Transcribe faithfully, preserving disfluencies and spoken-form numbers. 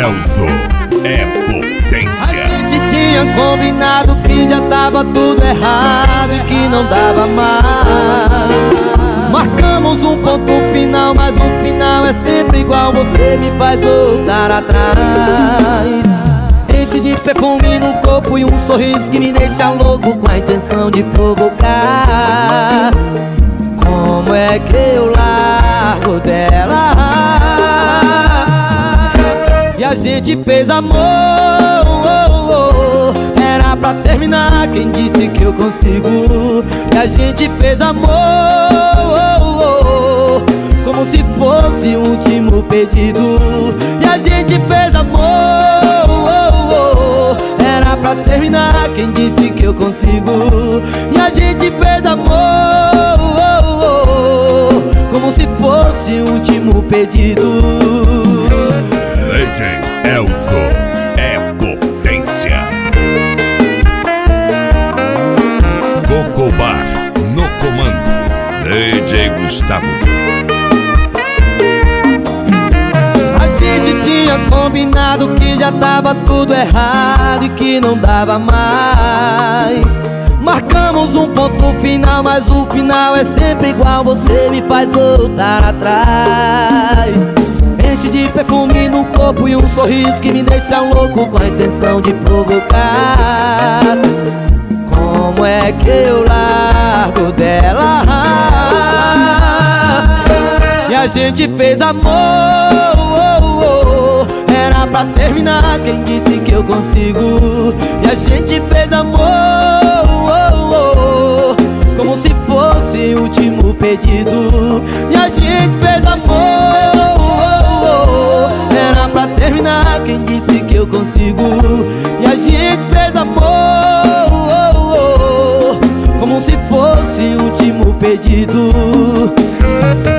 Elzo é potência. A gente tinha combinado que já tava tudo errado e que não dava mais. Marcamos um ponto final, mas o final é sempre igual. Você me faz voltar atrás. Enche de perfume no corpo e um sorriso que me deixa louco, com a intenção de provocar. Como é que eu largo dela? E a gente fez amor, oh, oh, oh. Era pra terminar, quem disse que eu consigo? E a gente fez amor, oh, oh, oh, como se fosse o último pedido. E a gente fez amor, oh, oh, oh. Era pra terminar, quem disse que eu consigo? E a gente fez amor, oh, oh, oh, como se fosse o último pedido. D J Elzo é potência. Coco Bar no comando, D J Gustavo. A gente tinha combinado que já tava tudo errado e que não dava mais. Marcamos um ponto final, mas o final é sempre igual. Você me faz voltar atrás. Enche de perfume no corpo e um sorriso que me deixa louco, com a intenção de provocar. Como é que eu largo dela? E a gente fez amor, oh, oh, oh. Era pra terminar, quem disse que eu consigo? E a gente fez amor, oh, oh, oh, como se fosse o último pedido. E a gente fez amor, era pra terminar, quem disse que eu consigo? E a gente fez amor, oh, oh, oh, como se fosse o último pedido.